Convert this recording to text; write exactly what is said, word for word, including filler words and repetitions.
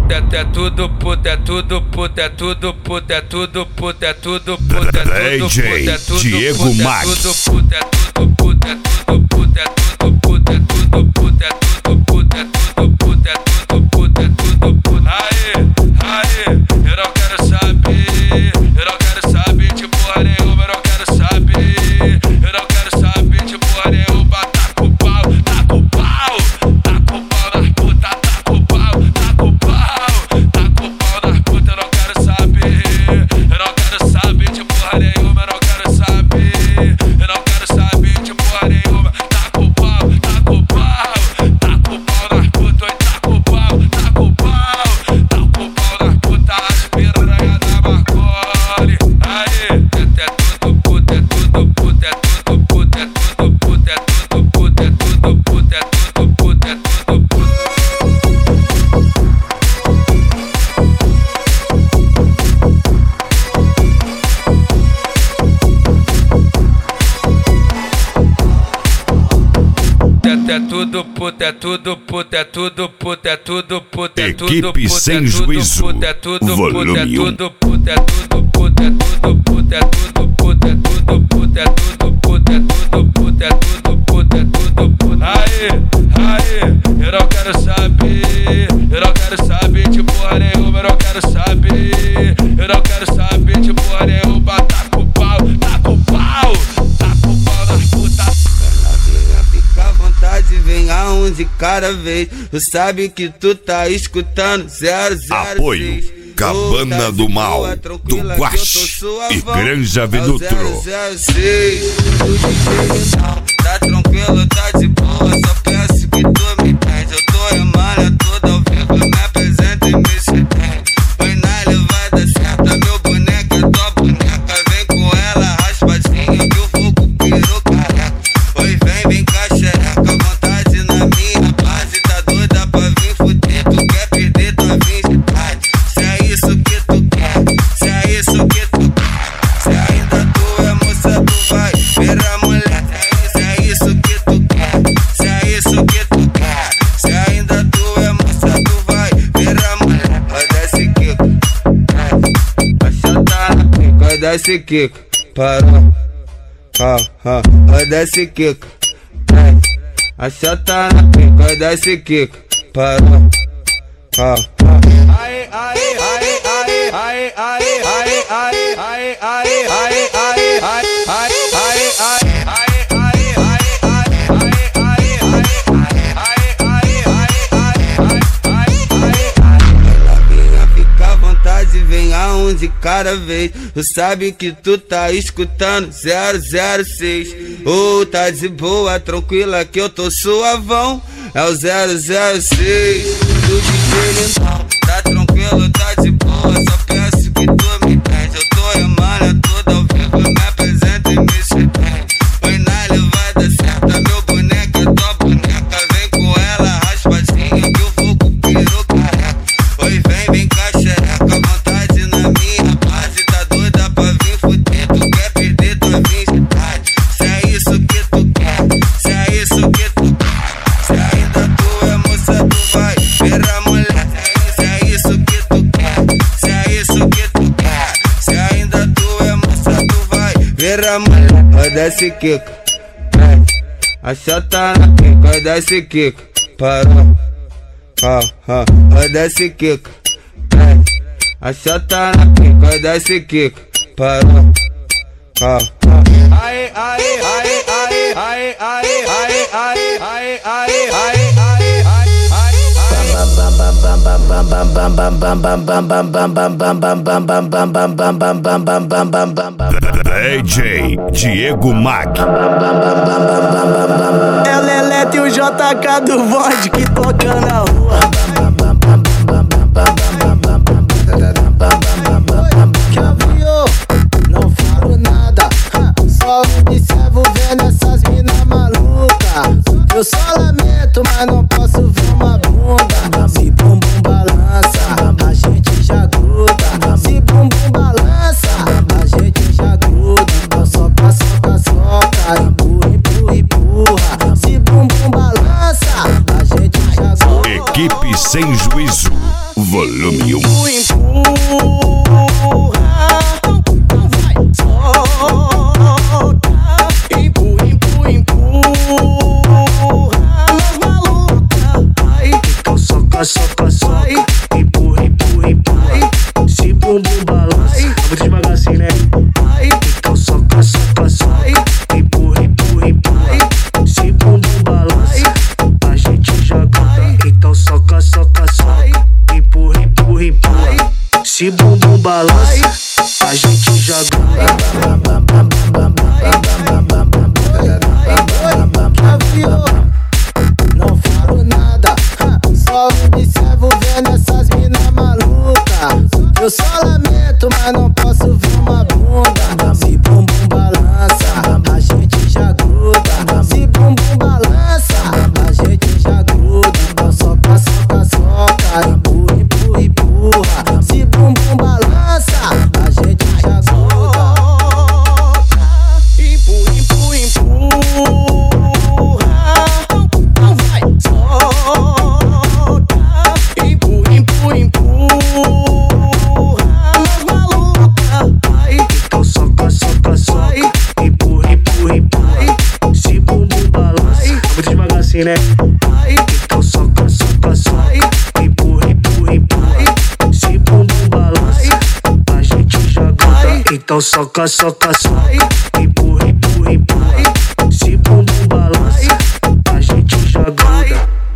é tudo puta, é tudo puta, é tudo puta, é tudo puta, é tudo puta, é tudo puta, é tudo Diego Mac. tudo puta, é tudo puta, é tudo puta, é tudo puta, é tudo puta, é tudo puta, é tudo puta, é tudo puta, é tudo puta. Aê, aê, eu não quero saber, eu não quero saber de porra nenhuma, eu não quero saber, eu não quero saber de porra nenhuma. Tá com pau, tá com pau, tá com pau nas puta, tá com pau, tá com pau, tá com pau nas puta, eu não quero saber, eu não quero saber de porra nenhuma, eu não quero saber, eu não quero saber de porra nenhuma. Tá com pau, tá com pau, tá com pau nas puta, oi, tá com pau, tá com pau, tá com pau nas puta, as piranha da Marconi. Aê, é tudo puta, é tudo puta, é tudo puta, é tudo puta, é tudo puta, é tudo puta, é tudo puta, é tudo puta. É tudo puta, é tudo puta, é tudo puta, é tudo puta, é tudo puta, Equipe Sem Juízo, é tudo puta, é volume um. tudo puta, é tudo puta, é tudo puta, é tudo puta, é tudo puta, é tudo puta, é tudo puta, é tudo puta, é tudo puta. Aê, aê, eu não quero saber, eu não quero saber de porra nenhuma, eu não quero saber, eu não quero saber de porra nenhuma. Tá com pau, tá com pau, tá com pau nas putas. Fica à vontade, vem a um de cada vez. Tu sabe que tu tá escutando zero zero Apoio seis. Cabana do Mal, do Guache e Granja Venutro. zero zero seis. Tá tranquilo, tá de boa, só peço que tu me entende. Eu tô remando tudo ao vivo, me apresenta e me surpreende. Foi na levada certa, meu boneco é tua boneca. Vem com ela raspadinha que o fogo pirou careca. Oi, vem, vem cá, xereca, vontade na minha base. Tá doida pra vir fuder, tu quer perder tua virgindade. Se é isso que tu quer, se é isso que tu quer, se ainda tu é moça, tu vai ver a mulher. Se é isso que tu quer, se é isso que tu quer, se ainda tu é moça, tu vai ver a mulher. Roda esse quico, achata na pica, roda esse quico, parou. Ha, ha, roda esse quico, achata na pica, roda esse quico, parou. Ha, ha. Ai, ai, ai, ai, ai, ai, ai, ai, ai, ai, ai, ai, ai, ai, ai, vem a um de cada vez. Tu sabe que tu tá escutando zero zero seis. Ô, oh, tá de boa, tranquila que eu tô suavão. É o zero zero seis do D J Lindão. Tá tranquilo, tá de boa, só peço que tu me entende. Eu tô remando tudo ao vivo, me apresenta e me surpreende. Foi na levada certa, meu boneco é tua boneca. Vem com ela raspadinha que o fogo pirou careca. Oi, vem, vem cá, xereca, vontade na minha base. Tá doida pra vir fuder, tu quer perder tua virgindade. Se é isso que tu quer, se é isso que tu quer, se ainda tu é moça, tu vai ver a mulher. Se é isso que tu quer, se é isso que tu quer, se ainda tu é moça, tu vai ver a mulher. Roda esse quico, achata na pica, roda esse quico, parou. Ha, ha, roda esse quico, achata na pica, roda esse quico, parou. Ha, ha. Ai, ai, ai, ai, ai, ai, ai, ai, ai, ai, ai, ai, ai. D J Diego Mac. É Lelete e o J K do bonde que toca na rua. Que aviou, não falo nada, só observo vendo essas mina maluca. Eu só lamento, mas não posso ver uma bunda. Se bumbum balança, a gente já gruda. Se bumbum balança, a gente já gruda. Então soca, soca, soca, empurra, empurra, empurra. Se bumbum balança, a gente já gruda. Equipe Sem Juízo, volume um. Soca, soca, empurra, empurra, empurra. Se bumbum balança, muito devagar assim, né? Então soca, soca, soca, empurra, empurra, empurra. Se bumbum balança, a gente já canta. Então soca, soca, soca, empurra, empurra, empurra. Se bumbum balança, a gente já canta. Não falo nada, só observo vendo essas mina maluca. Eu só lamento, mas não posso ver uma bunda. Se bumbum balança, a gente já gruda. Se bumbum balança, a gente já gruda. Então soca, soca, soca, empurra, empurra, empurra. Se bumbum balança, a gente já gruda. Empurra, empurra, empurra. Né? Então soca, soca, soca, empurra, empurra, empurra. Se bumbum balança, a gente já gruda. Então soca, soca, soca, empurra, empurra, empurra. Se bumbum balança, a gente já gruda.